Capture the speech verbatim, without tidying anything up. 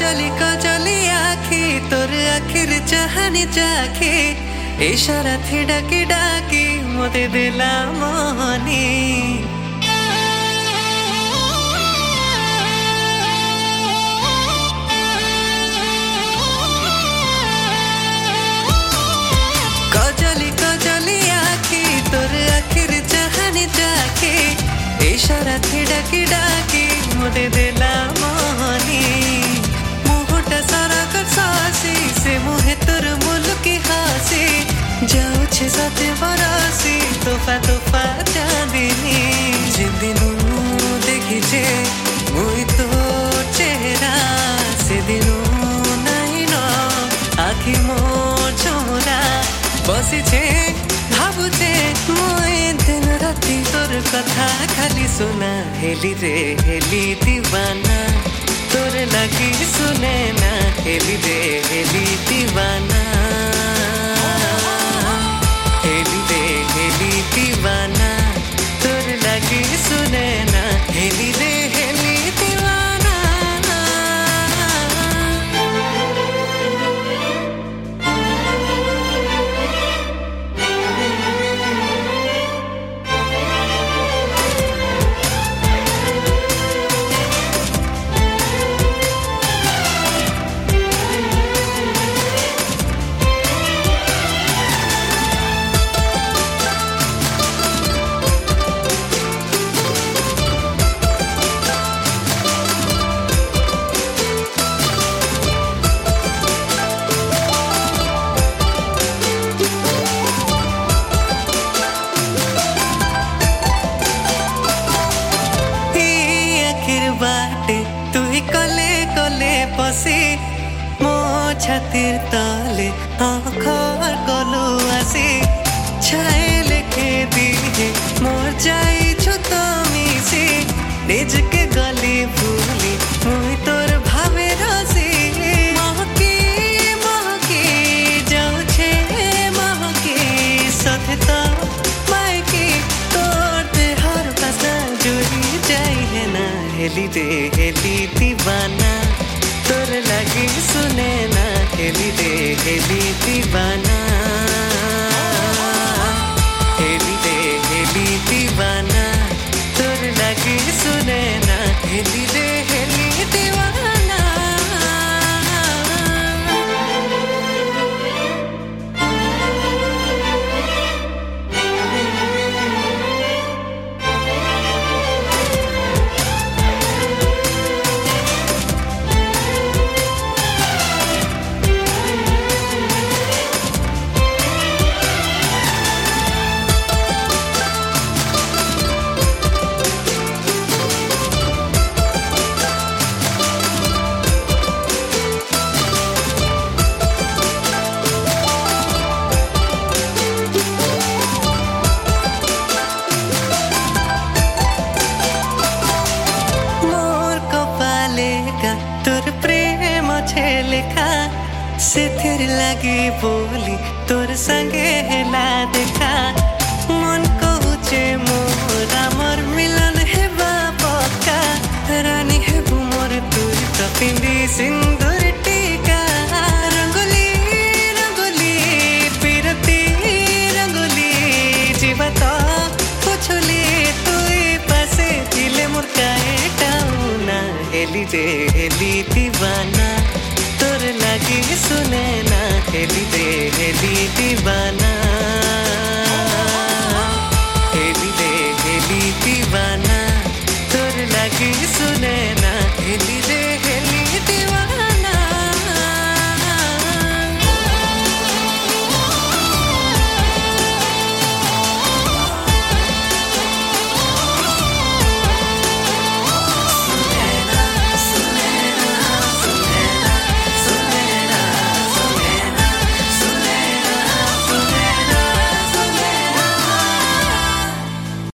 कजली कजली आखी तोर आखिर चाहनी चाखी इशारा थी डाकी डाकी मोते दिला मोहनी कजली कजली आखी तोर आखिर चाहनी चाखी इशारा थी डाकी डाकी मोते दिला मोहनी मुहटा सारा कर सासी से मुहे तोर मुलुकी हासी जाऊछे साथे बरसी तोफा तोफा चांदिनी जिदिनु देखिछे मुई तो चेहरा सेदिनु नाई न आखि मोर छोरा बसिछे भाबुछे मुई दिन राति तोर कथा खाली सुना हेली रे हेली दीवाना तोर लगी सुने ना हेली रे हेली दीवाना हेली रे हेली दीवाना तोर लगी सुने ना हेली रे हेली दीवाना बाटे तू ही कले कले पसी मो छातिर तले आखर गलु आसी छाए लेखे दिहे मोर जाई छु तो मिसी निज के गली भूली मुई तोर भावे रसी महकी महकी जाऊ छे महकी साथे तो मायकी तोर देहर पासा जुड़ी जाई है ना हेली रे हेली दीवाना तोर लगी सुने ना हेली रे हेली दीवाना हेली रे हेली दीवाना तोर लगी सुने ना हेली रे हेली दीवाना तोर प्रेम छे लेखा से थिर लगी बोली तोर संगे हेला देखा मन कहूचे मोरा मोर मिलन हेबा पक्का रानी हेबु मोर तोर तो पिंदी सिंदूर टीका रंगोली रंगोली पिरती रंगोली जीवा तो पुछुली तुई पासे दिले मोर काए टाउना हेली रे हेली दीवाना तोर लगी सुने ना हेली रे हेली दीवाना हेली रे हेली दीवाना तोर लगी सुने ना हेली रे